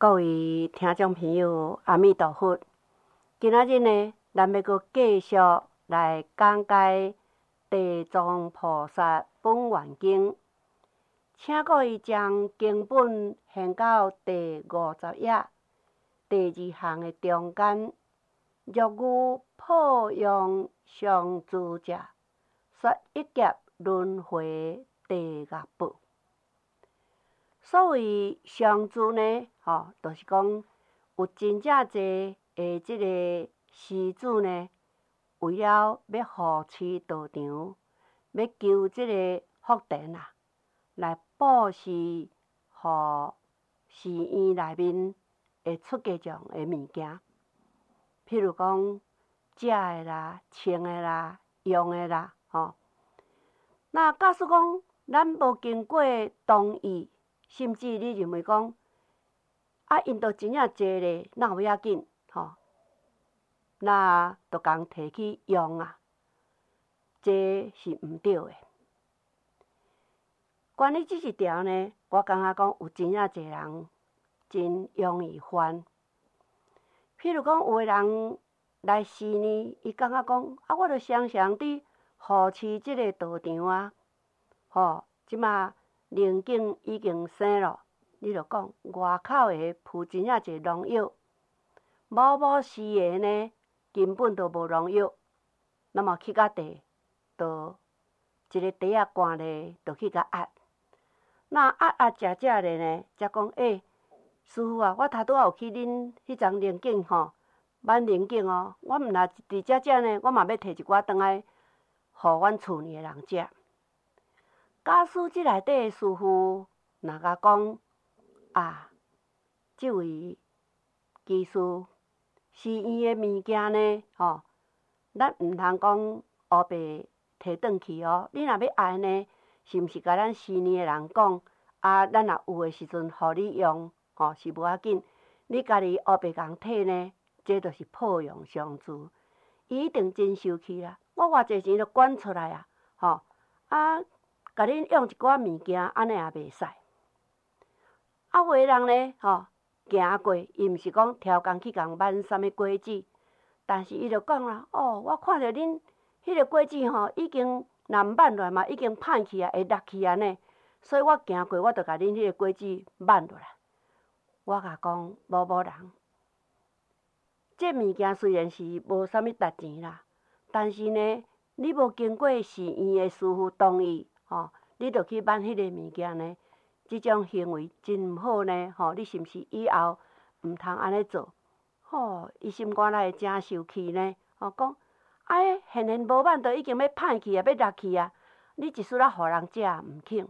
各位听众朋友，阿弥陀佛！今仔日呢，咱要阁继续来讲解《地藏菩萨本愿经》，请各位将经本掀到第50页，第2行的中间。若有破用上主者，说一劫轮回地狱报。所谓上主呢，就是讲有真正侪的即个施主呢，为了要护持道场，要求即个福田啊，来布施互寺院内面会出家众的物件，譬如讲食的啦、穿的啦、用的啦，那假使讲咱无经过同意，甚至你认为讲，因都真正济咧，那有要紧，那就共摕去用啊，这是毋对的。关于即一条呢，我感觉讲有真正济人真容易犯。譬如讲，有的人来寺院，伊感觉讲，我著常常伫护持即个道场啊，即马灵境已经生咯。你著讲外口的铺真正侪农药，某时的呢根本都无农药，那么去到地，就一个袋仔灌咧，就去甲压。那食咧呢，才讲师父啊，我头拄仔有去恁迄丛灵境挽灵境我毋若伫食呢，我嘛要摕一寡转来，互阮厝里的人食。假使即内底的师父若甲讲，即位居士，寺院的物件呢，咱毋通讲黑白摕转去哦。你若要爱呢，是毋是甲咱寺院的人讲，咱若有的时阵，互你用，是无要紧。你家己黑白共摕呢，这就是破用上主，伊一定真生气啦。我偌济钱都捐出来甲恁用一寡物件，安尼也袂使。有的人呢，行过，伊毋是讲超工去共挽啥物果子，但是伊就讲啦，我看着恁迄个果子已经若毋挽落来嘛，已经歹去啊，会落去啊呢，所以我行过，我就甲恁迄个果子挽落来。我甲讲，无人，这物件虽然是无啥物值钱啦，但是呢，你无经过寺院的师父同意，你就去挽迄个物件呢？即种行为真毋好呢，你是毋是以后毋通安尼做？伊心肝内会真生气呢，讲现无挽都已经要歹去啊，要落去啊，你一丝仔互人食毋肯。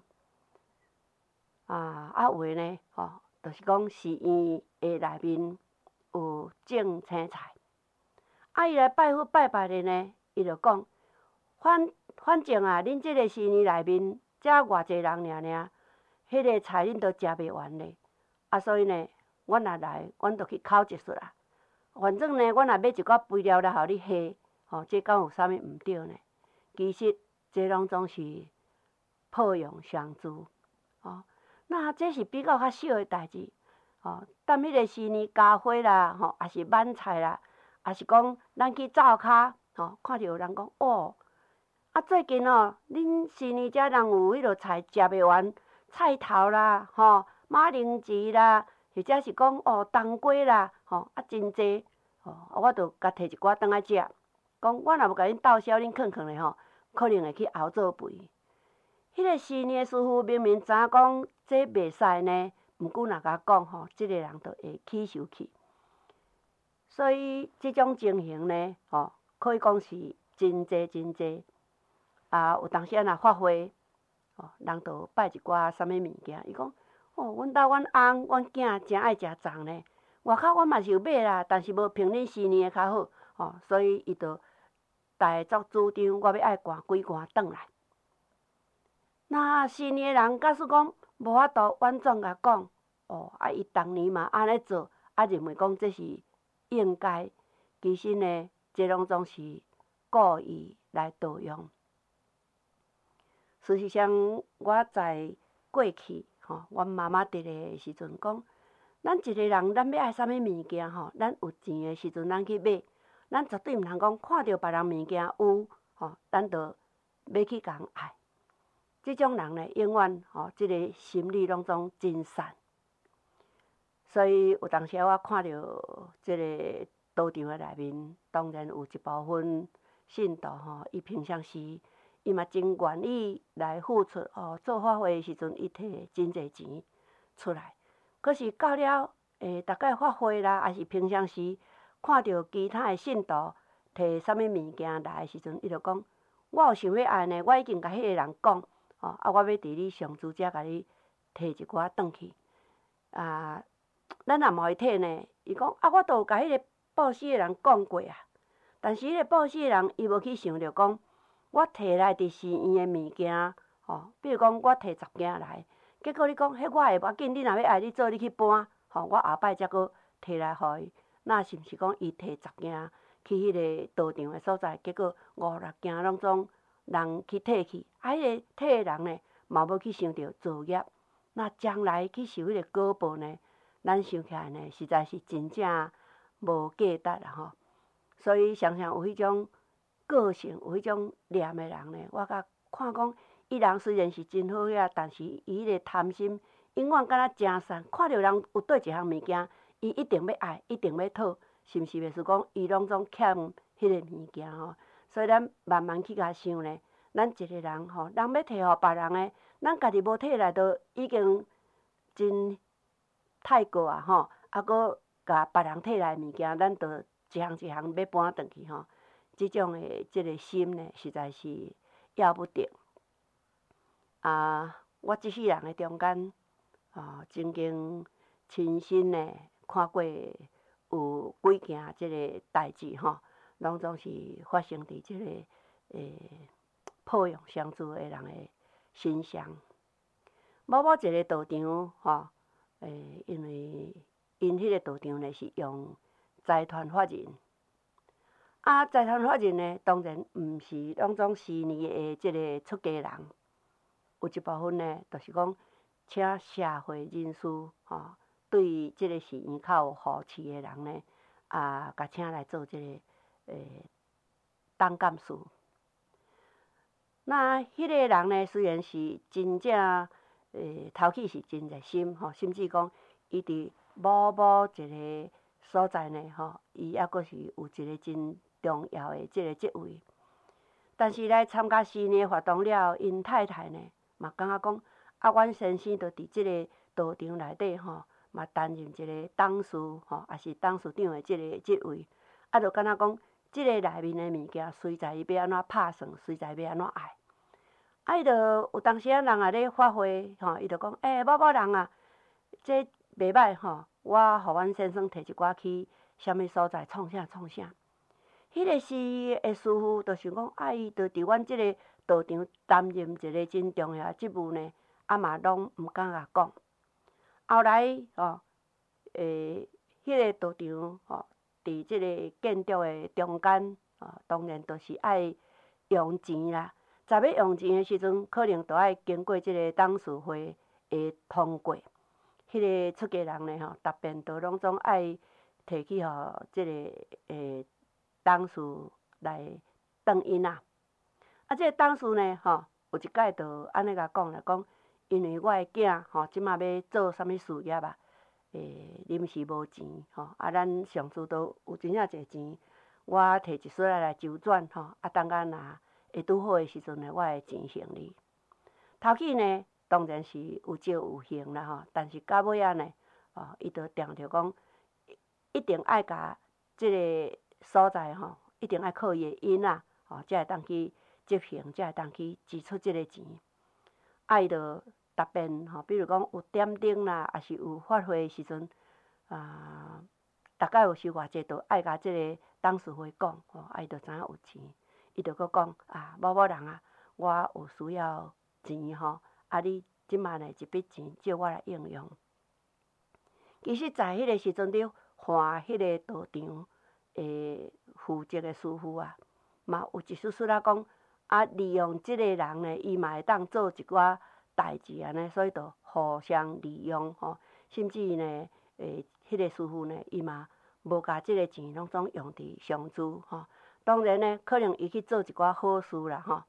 有的呢，就是讲寺院的内面有种青菜，伊来拜佛拜拜的呢，伊就讲，反正恁即个寺院内面遮偌济人尔。迄个菜恁都食袂完咧，所以呢，阮若来，阮就去烤一撮啊。反正呢，阮若买一寡肥料来互你下，这敢有啥物毋对呢？其实这拢总是破用上主，那这是比较较小的代志，踮迄个寺院加花啦，也是挽菜啦，也是讲咱去灶骹，看着有人讲最近恁寺院遮人有迄落菜食袂完。菜头啦，马铃薯啦，或者是讲冬瓜啦，真济，我就甲摕一寡转来食。讲我若无甲恁斗消，恁囥囥咧可能会去熬做肥。迄个寺院的师父明明知影讲这袂使呢，毋过若甲讲即个人就会起受气。所以即种情形呢，可以讲是真济真济。有当时若发挥。人就拜一寡啥物物件，伊讲，阮兜阮翁、阮囝真爱食粽呢。外口我嘛是有买啦，但是无凭恁寺院的较好，所以伊就大作主张，我要爱赶几罐转来。那寺院的人假使讲无法度婉转甲讲，伊当年嘛安尼做，认为讲这是应该，其实呢，这拢总是故意来盗用。事实上，我在过去，阮妈妈伫咧时阵讲， 咱一个人，咱要爱啥物物件吼，咱有钱的时阵，咱去买，咱绝对毋通讲看到别人物件有吼，咱就要去共爱。即种人呢，永远吼，即个心理拢总真善。所以有当时我看到即个道场的内面，当然有一部分信徒吼，伊平常时伊嘛真愿意来付出吼，做法会的时阵，伊摕真侪钱出来。可是到了大概法会啦，还是平常时看到其他的信徒摕啥物物件来的时阵，伊就讲：我有想要爱呢，我已经甲迄个人讲，啊，我要伫你上主遮甲你摕一寡转去。啊，咱也嘛会摕呢。伊讲：啊，我都有甲迄个报喜的人讲过啊。但是迄个报喜的人，伊无去想着讲，我摕来伫寺院的物件，吼，比如讲我摕10件来。结果你讲，迄我会无要紧，你若要爱，你做你去搬，吼，我后摆才搁摕来互伊。那是毋是讲伊摕10件去迄个道场的所在，结果5、6件拢总人去摕去，啊，迄个摕的人呢，嘛无去想着造业，那将来去受迄个果报呢？咱想起来呢，实在是真正无价值啦吼。所以常常有迄种个性，有迄种念的人呢，我甲看讲。伊人虽然是真好遐，但是伊迄个贪心永远敢若正善，看到人有对一项物件，伊一定要爱，一定要讨，是毋是？袂是讲伊拢总欠迄个物件吼。所以咱慢慢去甲想呢，咱一个人吼，人要摕互别人的，咱家己无摕来，都已经真太过啊吼，啊，搁甲别人摕来物件，咱都一项一项要搬转去吼。即种的即个心呢，实在是要不得。我即世人的中间，曾经亲身呢看过有几件即个代志吼，拢总是发生伫即个抱养相助的人的身上。某某一个道场吼，因为因迄个道场呢是用财团法人，财团法人呢当然毋是拢总是呢的即个出家人。有一部分呢，就是讲，请社会人士吼，对即个寺院较有好奇的人呢，甲请来做即个当干事。那迄个人呢，虽然是真正头起是真热心吼，甚至讲伊伫某一个所在呢吼，伊抑阁是有一个真重要的即个职位。但是来参加寺院活动了后，因太太呢，嘛感觉讲，阮先生就伫即个道场内底吼，嘛担任一个董事吼，也是董事长的即个职位，就敢若讲，即个内面的物件，随在伊要安怎拍算，随在要安怎爱。伊就有当时人也咧发挥吼，伊就讲，某人啊，这袂歹吼，我互阮先生摕一寡去啥物所在创啥。迄个是的师傅就想讲，伊就伫阮即个道场担任一个真重要的职务呢，嘛拢毋敢甲讲。后来吼，迄个道场吼，伫即个建筑的中间，当然都是爱用钱啦。在要用钱的时阵，可能都爱经过即个董事会的通过。迄个出家人呢吼，逐遍都拢总爱摕去互即个董事来转因啊。即个董事呢吼，有一摆就安尼甲讲啦，讲因为我的囝吼，即马要做啥物事业啊？临时无钱吼，咱上主都有真正侪钱，我摕一丝仔来周转吼，等下若会拄好的时阵呢，我会钱还你。头起呢，当然是有借有还啦吼，但是到尾仔呢，伊就定着讲，一定爱甲即个所在吼，一定爱靠伊的因仔吼，才会当去执行，才会当去支出即个钱。伊就逐遍吼，比如讲有点灯啦，也是有法会的时阵，大概有收偌济，就爱甲即个董事会讲吼，伊就知影有钱，伊就搁讲某人啊，我有需要钱吼，你即马呢一笔钱借我来应用。其实，在迄个时阵咧，还迄个道场负责的师傅啊，嘛有一丝仔讲。利用即个人呢，伊嘛会当做一寡代志安尼，所以就互相利用吼。甚至呢， 迄个师傅呢，伊嘛无甲即个钱拢总用伫上珠吼。当然呢，可能伊去做一寡好事啦吼，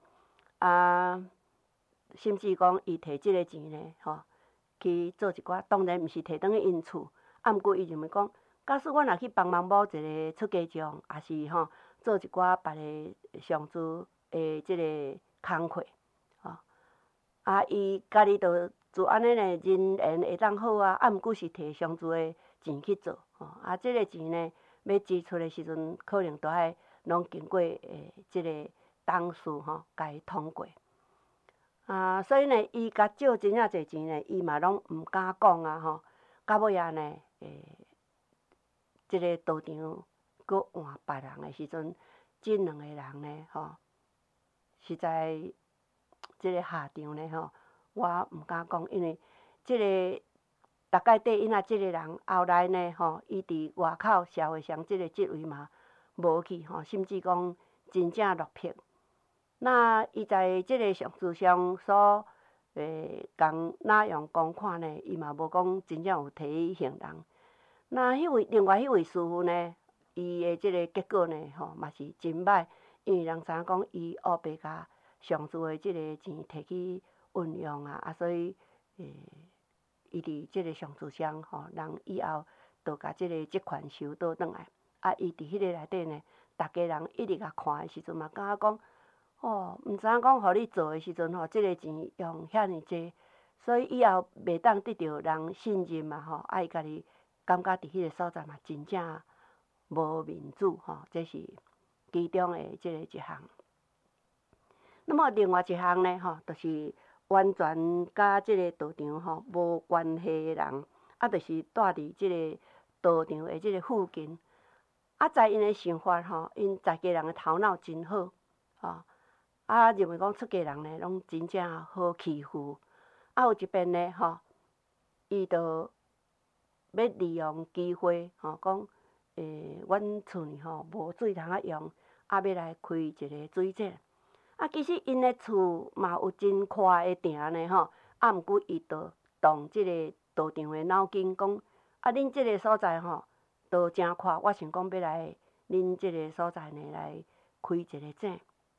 甚至讲伊摕即个钱呢吼，去做一寡，当然毋是摕倒去因厝，毋过伊认为讲，假使我若去帮忙某一个出家众，也是吼做一寡别个上珠的即个工课吼，伊家己就做安尼呢，人缘会当好毋过是摕上珠的钱去做吼，即个钱呢要支出的时阵，可能都爱拢经过即个董事吼，甲伊通过。所以呢，伊甲借真正侪钱呢，伊嘛拢毋敢讲吼。到尾啊呢，即个道场搁换别人的时阵，即两个人呢吼，实在即个下场呢吼，我毋敢讲，因为即个大概缀因即个人后来呢吼，伊伫外口社会上即个职位嘛无去吼，甚至讲真正落魄。那伊在即个上珠上所共哪样公看呢？伊嘛无讲真正有提伊行人。那另外迄位师傅呢，伊的即个结果呢，吼嘛是真歹，因为人知影讲伊黑白甲上珠的即个钱摕去运用所以伊伫即个上珠上吼，人以后就甲即个款收倒转来。伊伫迄个内底呢，逐家人一直甲看的时阵嘛，感觉讲。毋知影讲，互你做诶时阵吼，即个钱用遐尼济，所以以后袂当得到人信任嘛吼，伊家己感觉伫迄个所在嘛，真正无面子吼，这是其中诶即个一项。那么另外一项呢吼，就是完全甲即个道场吼无关系诶人，就是住伫即个道场诶即个附近，在因诶想法吼，因在家人诶头脑真好吼。认为讲出家人呢，拢真正好欺负。有一遍呢，吼，伊就要利用机会，吼，讲，阮厝呢吼无水通用，要来开一个水井。其实因的厝嘛有真宽的埕呢，吼，毋过伊就动即个道场的脑筋，讲，恁即个所在吼，都真宽，我想讲要来恁即个所在呢来开一个井。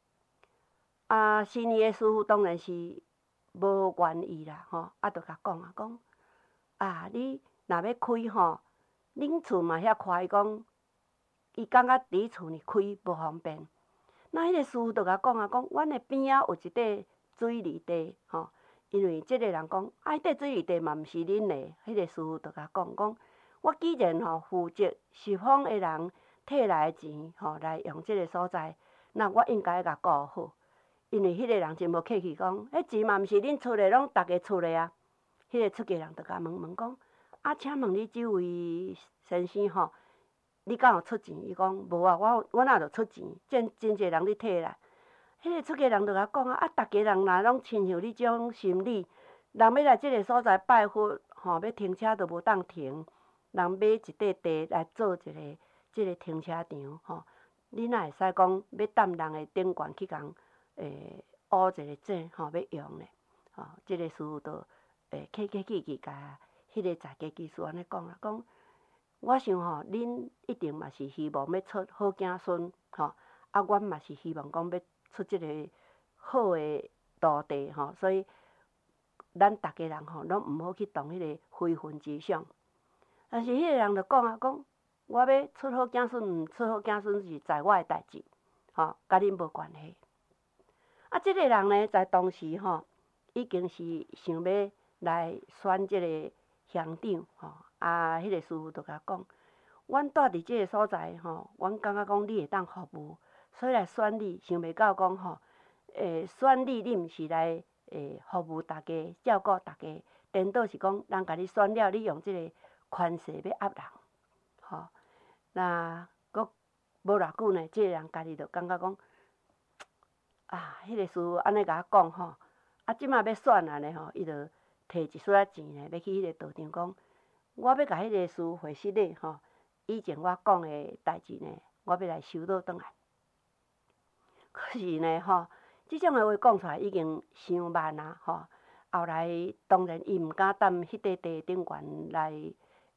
新的师傅当然是无愿意啦，吼，就甲讲你若要开吼，恁厝嘛遐宽，伊讲，伊感觉伫厝呢开无方便。那迄个师傅就甲讲，阮的边仔有一块水泥地，吼，因为即个人讲，迄块水泥地嘛毋是恁的，迄个师傅就甲讲，我既然吼负责十方的人摕来的钱，吼，来用即个所在，那我应该甲顾好。因为迄个人真无客气，讲，迄钱嘛毋是恁出的，拢逐家出的啊。迄个出家人就甲问讲，请问你即位先生吼，你敢有出钱？伊讲无我哪着出钱，真侪人咧摕来。迄个出家人就甲讲逐家人若拢亲像你即种心理，人要来即个所在拜佛，吼，要停车都无当停，人买一块地来做一个即个停车场，吼，你哪会使讲要担人的顶悬去共？挖一个井吼，要用咧，吼，即个师傅就客客气气甲迄个在家技师安尼讲讲，我想吼，恁一定嘛是希望要出好子孙，吼，阮嘛是希望讲要出即个好的徒弟吼，所以咱逐家人吼，拢毋好去动迄个非分之想。但是迄个人就讲，我要出好子孙，毋出好子孙是在我的代志，吼，甲恁无关系。即个人呢，在当时吼，已经是想要来选即个乡长吼。迄个师傅就甲讲，阮住伫即个所在吼，阮感觉讲你会当服务，所以来选你。想袂到讲吼，选你毋是来服务大家、照顾大家，颠倒是讲人甲你选了，你用即个权势要压人，吼。那佫无偌久呢，即个人家己就感觉讲。迄个师傅安尼甲我讲吼，即马要选呢吼，伊就摕一撮仔钱呢，要去迄个道场讲，我要甲迄个师傅回息咧吼，以前我讲的代志呢，我要来收倒转来。可是呢吼，即种的话讲出来已经伤慢啊吼。后来当然伊毋敢担迄块地顶悬来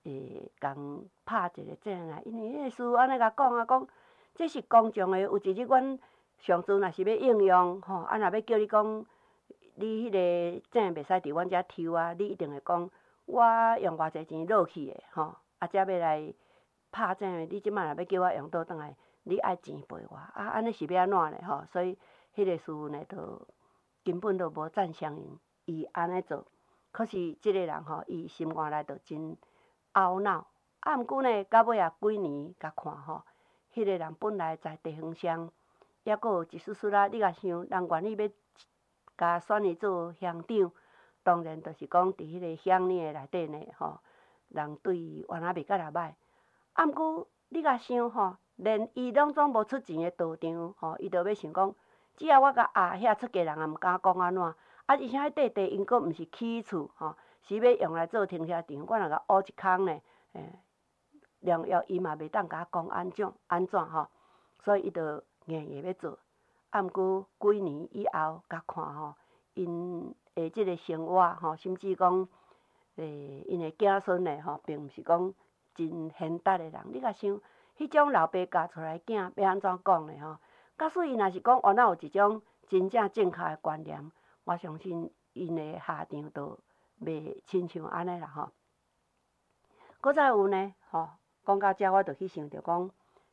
共拍一个证啊，因为迄个师傅安尼甲讲啊，讲这是公众的，有一日阮上次若是要应用吼，若要叫你讲，你迄个证袂使伫阮遮抽啊，你一定会讲我用偌济钱落去的吼，才要来拍证的，你即摆若要叫我用倒转来，你爱钱赔我，安尼是要安怎咧吼？所以迄个师傅呢，就根本都无赞赏伊安尼做。可是即个人吼，伊心肝内就真懊恼。毋过呢，到尾啊几年甲看吼，迄个人本来在地方上，抑阁有一丝丝啊，你甲想，人愿意要甲选伊做乡长，当然就是讲伫迄个乡里内底呢吼，人对伊原来袂甲若歹。毋过你甲想吼，连伊拢总无出钱的道场吼，伊就要想讲，只要我甲遐出家人也毋敢讲安怎，而且迄块地因阁毋是起厝吼，是要用来做停车场，我若甲挖一空呢，良药伊嘛袂当甲我讲安怎吼，所以伊就硬硬要做。毋过几年以后甲看吼，因的即个生活吼，甚至讲因的子孙呢吼，并毋是讲真贤达的人。你甲想，迄种老爸教出来囝要安怎讲呢吼？假使伊若是讲原来有一种真正正确的观念，我相信因的下场都袂亲像安尼啦吼。搁再有呢吼，讲到遮我就去想着讲，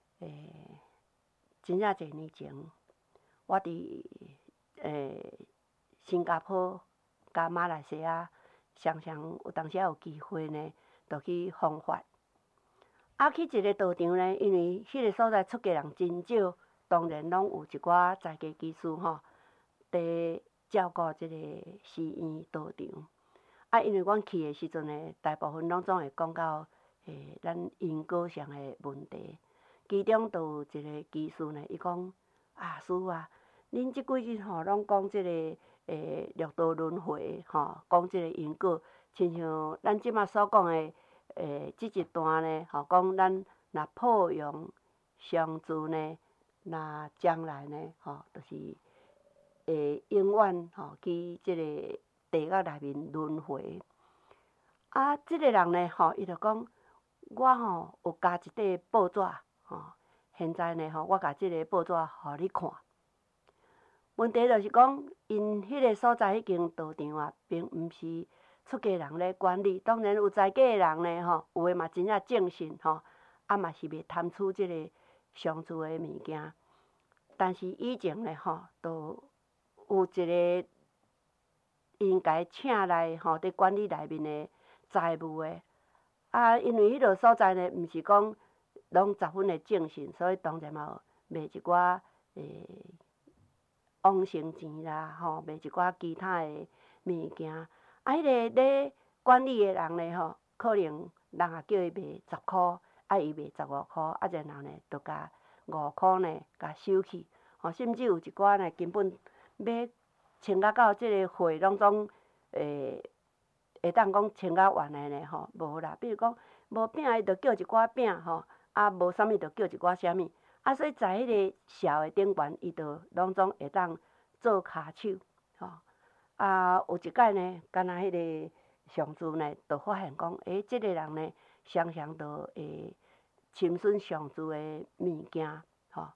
真正侪年前，我伫新加坡甲马来西亚常常有当时有机会呢，就去访法。去一个道场呢，因为迄个所在出家人真少，当然拢有一寡在家居士吼，伫照顾即个寺院道场。因为阮去的时阵呢，大部分拢总会讲到咱因果上的问题，其中就有一个居士呢，伊讲师傅啊，恁即几日吼拢讲即个六道轮回吼，讲即个因果，亲像咱即马所讲的即一段呢，吼讲咱若抱用上主呢，那将来呢，吼就是永远吼去即个地狱内面轮回。即个人呢，吼伊就讲，我吼有加一块报纸吼，现在呢吼，我甲即个报纸互你看。问题就是讲，因迄个所在迄间道场啊，并毋是出家人咧管理，当然有在家的人呢吼，有诶嘛真正正信吼，嘛是袂贪取即个上主诶物件。但是以前呢吼，都有一个应该请来吼，伫管理内面诶财务诶。因为迄落所在呢，毋是讲拢10分的正信，所以当然嘛卖一寡往生钱啦，吼，卖一寡其他的物件。迄个咧管理的人呢，吼，可能人也叫伊卖10箍，伊卖15箍，然后呢，就甲5箍呢，甲收去。吼，甚至有一寡呢，根本要穿到即个血拢总会当讲穿到完的呢，吼，无啦。比如讲无饼，伊就叫一寡饼，吼，无啥物就叫一寡啥物。所以在迄个社会顶悬，伊就拢总会当做骹手，吼。有一摆呢，敢若迄个上主呢，就发现讲，即个人呢，常常都会侵损上主的物件，吼。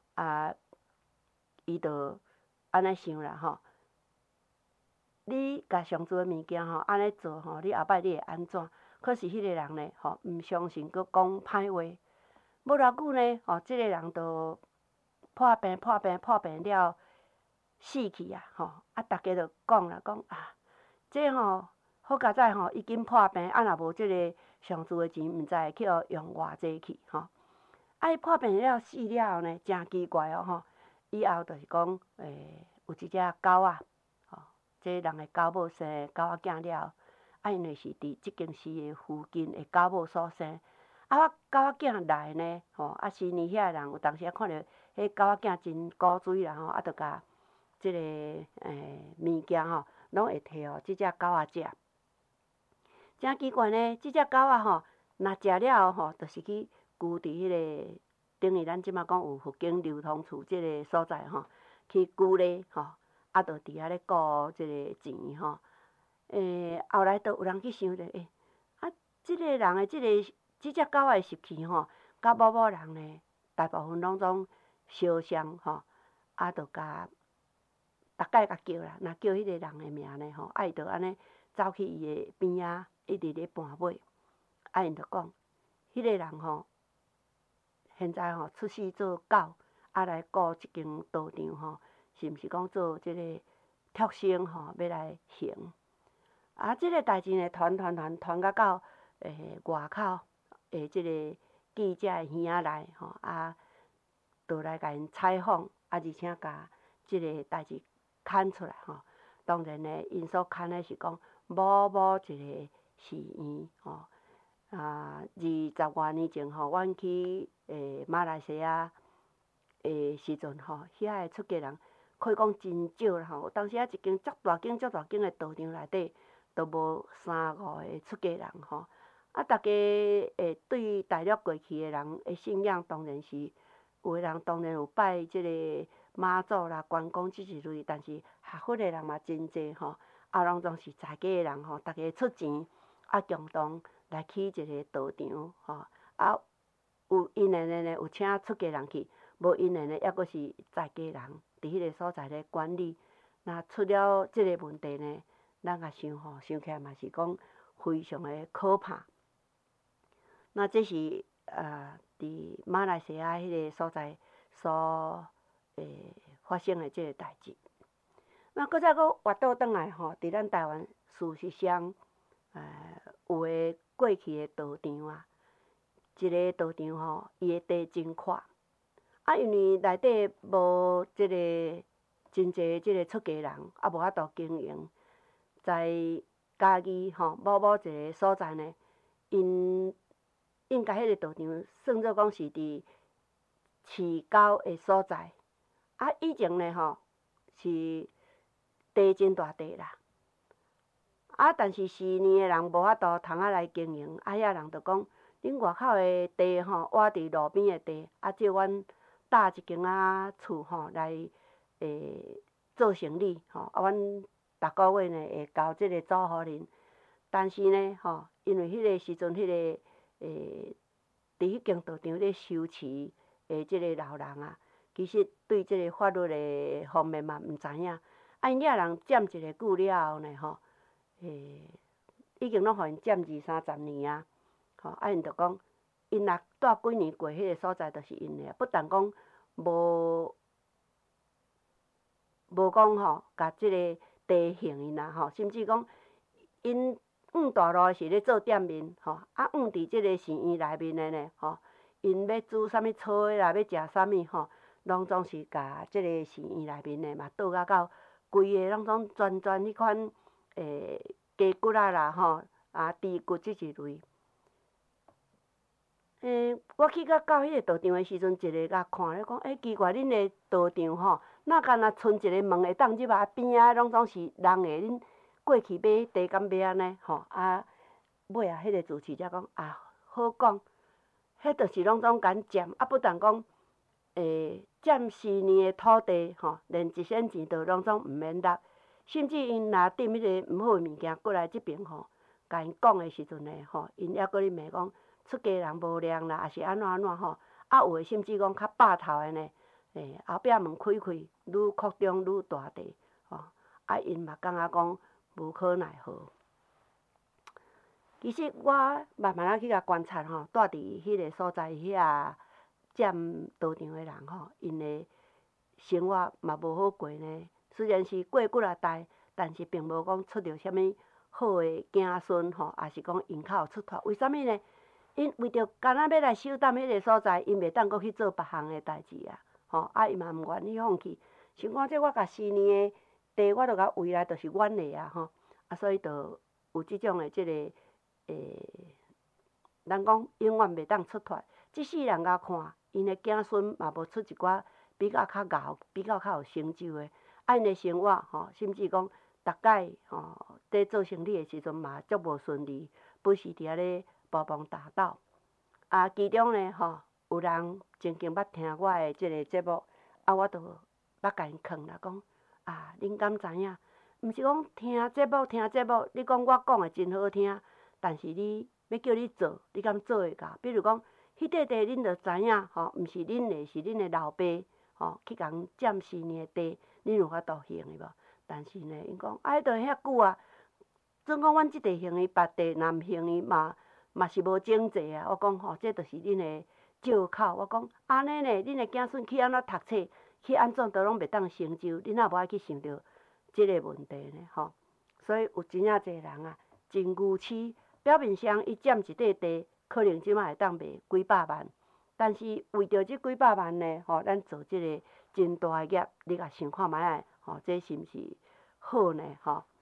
伊就安尼想啦，吼。你甲上主的物件吼，安尼做吼，你后摆你会安怎？可是迄个人呢，吼，毋相信，佮讲歹话。无偌久呢，吼，即个人就破病了，死去啊，吼。大家就讲啦，讲这吼好佳哉吼，已经破病，若无即个上主的钱，毋知会去互用偌济去，吼。伊破病了死了后呢，真奇怪哦，吼。以后就是讲，有一只狗仔，吼，即人的狗母生狗仔囝了，因为是伫即间市的附近的狗母所生。我狗仔囝来呢，吼，生年遐人有当时看到迄狗仔囝真古锥啦，吼，就甲即个物件吼，拢会摕互即只狗仔食。真奇怪呢，即只狗仔吼，若食了吼，就是去居伫迄个等于咱即马讲有佛经流通处即个所在吼，去居咧吼，就伫遐咧顾即个钱吼。后来都有人去想着， 即个人的即只狗仔习气吼，甲某人呢，大部分拢总相像吼，就甲逐摆甲叫啦，若叫迄个人的名呢吼，伊就安尼走去伊的边仔，一直咧盘尾，因就讲，迄个人吼，现在吼出世做狗，来顾一间道场吼，是毋是讲做即个畜生吼，要来行？即个代志呢，传到到外口即个记者的耳仔内吼，倒来甲因采访，而且甲即个代志牵出来吼。当然呢，因所牵的是讲某一个市议吼，20外年前吼，阮去马来西亚的时阵吼，遐的出家人可以讲真少啦吼。有当时一间足大间的道场内底，都无3、5个出家人吼。大家对大陆过去的人的信仰，当然是有的人当然有拜即个妈祖啦、关公即一类，但是学佛的人嘛真济吼，拢总是在家的人吼，大家出钱共同来起一个道场吼，有因的呢有请出家人去，无因的呢抑阁是在家人伫迄个所在咧管理。若出了即个问题呢，咱也想起来嘛是讲非常的可怕。那这是伫马来西亚迄个所在所发生的即个代志。那搁再搁活倒转来吼，伫咱台湾事实上有诶过去的道场一个道场吼，伊的地真阔，因为内底无即个真济即个出家人，无法度经营，在家己吼某一个所在呢，因甲迄个道场算做讲是伫市郊的所在，以前呢吼是地真大地啦，但是市内的人无法度通来经营，遐人就讲，恁外口的地吼，挖伫路边的地，借阮搭一间厝吼来做生意吼，阮逐个月呢会交即个租互恁，但是呢吼，因为迄个时阵迄个伫迄间道场咧修持的即个老人其实对即个法律的方面嘛毋知影，因遐人占一个久了后呢吼，已经拢互因占20-30年吼，因就讲，因若住几年过迄个所在，就是因的，不但讲无讲吼，甲即个地还因吼，甚至讲因大路是咧做店面吼，伫即个寺院内面的呢吼，因要煮啥物菜啦，要食啥物吼，拢总是甲即个寺院内面的嘛倒到规个拢总全迄款鸡骨啦吼，猪骨即一类。我去到迄个道场的时阵，一个甲看咧讲，奇怪，恁的道场吼，哪敢若剩一个门会当入边仔拢总是人的，恁过去买地敢要安尼吼？尾迄个主持才讲好讲，迄就是拢总敢占，不但讲占4年的土地吼，连1仙钱都拢总毋免纳，甚至因若订迄个毋好的物件过来即边吼，甲因讲的时阵呢吼，因还阁咧骂讲出家人无良啦，也是安怎吼，有诶甚至讲较霸头的呢，后壁门开开，愈扩张愈大地吼，因嘛感觉讲无可奈何。其实我慢慢去甲观察吼，住伫迄个所在遐占道场的人吼，因的生活嘛无好过呢。虽然是过几啊代，但是并无讲出着啥物好的子孙吼，也是讲因较有出头。为什么呢？因为着干那要来守踮迄个所在，因袂当阁去做别项的代志吼，伊嘛毋愿意放弃。想讲这我甲4年的地，我着甲围来，就是阮的吼，所以着有即种的即个人讲永远袂当出脱。即世人甲看，因的子孙嘛无出一寡比较较贤、比较较有成就的，因的生活吼，甚至讲逐摆吼在做生意的时阵嘛足无顺利，不时伫遐咧跋桮打倒。其中呢吼，有人曾经捌听我的即个节目，我着捌甲因劝啦，讲恁敢知影？毋是讲听节目，你讲我讲的真好听，但是你要叫你做，你敢做会到？比如讲，迄块地恁着知影，吼，毋是恁的，是恁的老爸，吼，去共占4年的地，恁有法度行的无？但是呢，因讲，啊，迄着遐久啊，总讲阮即地行的，别地若毋行的嘛是无经济啊。我讲吼，这着是恁的借口。我讲安尼呢，恁的子孙去安怎读册，去安怎都拢袂当成就，恁也无爱去想着即个问题呢，吼。所以有真正侪人啊，真牛痴。表面上伊占一块地，可能即摆会当卖几百万，但是为着即几百万呢，吼，咱做即个真大的业，你甲想看觅下，吼，这是毋是好呢？吼。